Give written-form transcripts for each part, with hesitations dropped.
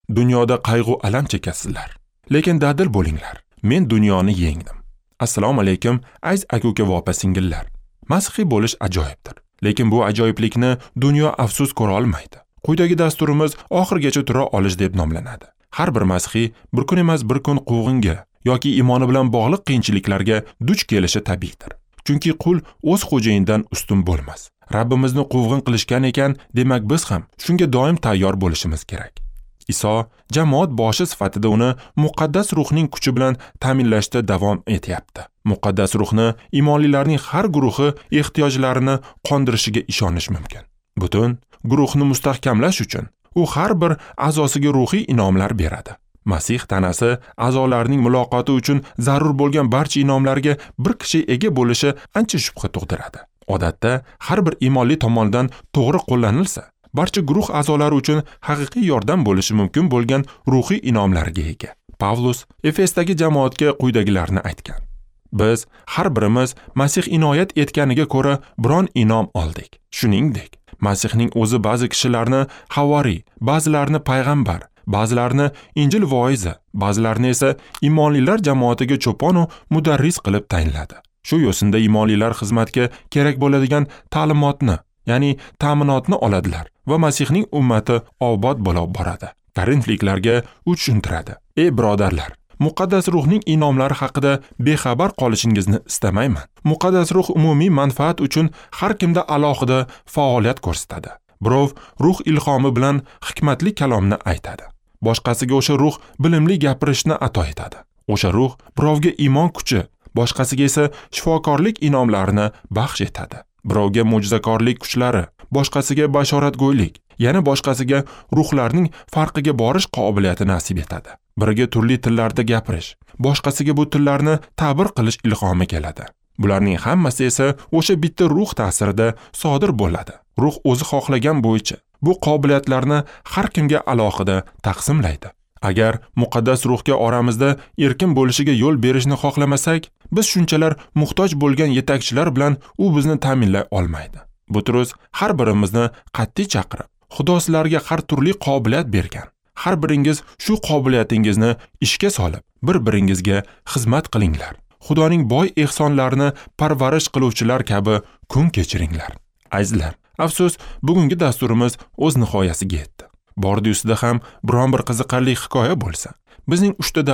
dunyoda qayg'u alam chekasizlar. Lekin dadil bo'linglar. Men dunyoni yengdim. Assalomu alaykum aziz aka-uka va opa-singillar. Masihiy bo'lish ajoyibdir. Lekin bu ajoyiblikni dunyo afsus ko'ra olmaydi. Quyidagi dasturimiz oxirgacha tura olish deb nomlanadi. Har bir masihiy bir kun emas bir kun quvg'inga yoki iymoni bilan bog'liq qiyinchiliklarga duch kelishi tabiiydir. Chunki qul o'z xo'jayinidan ustun bo'lmas. Rabbimizni quvg'in qilishgan ekan, demak biz ham shunga doim tayyor bo'lishimiz kerak. Iso jamoat boshi sifatida uni muqaddas ruhning kuchi bilan ta'minlashda davom etyapti. Muqaddas ruhni iymonlilarning har guruhi ehtiyojlarini qondirishiga ishonish mumkin. Butun guruhni mustahkamlash uchun u har bir a'zosiga ruhiy inomlar beradi. Masih tanasi a'zolarining muloqoti uchun zarur bo'lgan barcha inomlarga bir kishi ega bo'lishi ancha shubha tug'diradi. Odatda har bir iymonli tomonidan to'g'ri qo'llanilsa, barcha guruh a'zolari uchun haqiqiy yordam bo'lishi mumkin bo'lgan ruhiy inomlarga ega. Pavlus Efesdagi jamoatga quyidagilarni aytgan: Biz har birimiz Masih inoyat etganiga ko'ra biron inom oldik. Shuningdek, Masihning o'zi ba'zi kishilarni havoriy, ba'zilarini payg'ambar, ba'zilarini Injil voizi, ba'zilarini esa iymonlilar jamoatiga cho'pon va mudarris qilib tayinladi. Shu yo'sinda iymonlilar xizmatga kerak bo'ladigan ta'limotni, ya'ni ta'minotni oladilar va Masihning ummati obod bo'la boradi. Korinfliklarga u tushuntiradi: Ey birodarlar, muqaddas ruhning inomlari haqida bexabar qolishingizni istamayman. Muqaddas ruh umumiy manfaat uchun har kimda alohida faoliyat ko'rsatadi. Birov ruh ilhomi bilan hikmatli kalomni aytadi. Boshqasiga o'sha ruh bilimli gapirishni ato etadi. O'sha ruh birovga iymon kuchi, boshqasiga esa shifokorlik inomlarini baxsh etadi. Birovga mo'jizakorlik kuchlari, boshqasiga bashoratgo'ylik, yana boshqasiga ruhlarning farqiga borish qobiliyati nasib etadi. Biriga turli tillarda gapirish, boshqasiga bu tillarni ta'bir qilish ilhomi keladi. Bularning hammasi esa o'sha bitta ruh ta'sirida sodir bo'ladi. Ruh o'zi xohlagan bo'yicha bu qobiliyatlarni har kimga alohida taqsimlaydi. Agar muqaddas ruhga oramizda erkin bo'lishiga yo'l berishni xohlamasak, biz shunchalar muhtoj bo'lgan yetakchilar bilan u bizni ta'minlay olmaydi. Butrus har birimizni qat'iy chaqirib, Xudo sizlarga har turli qobiliyat bergan. Har biringiz shu qobiliyatingizni ishga solib, bir-biringizga xizmat qilinglar. Xudoning boy ehsonlarini parvarish qiluvchilar kabi kun kechiringlar. Azizlar, afsus, bugungi dasturimiz o'z nihoyasiga yetdi. Bordi ustida ham biron bir qiziqarli hikoya bo'lsa, bizning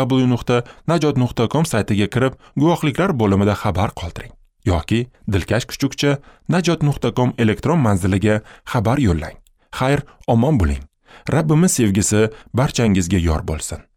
www.najot.com saytiga kirib, guvohliklar bo'limida xabar qoldiring. Yoki dilkash kuchukcha najot.com elektron manziliga xabar yo'llang. Xayr, omon bo'ling. Rabbimiz sevgisi barchangizga yor bo'lsin.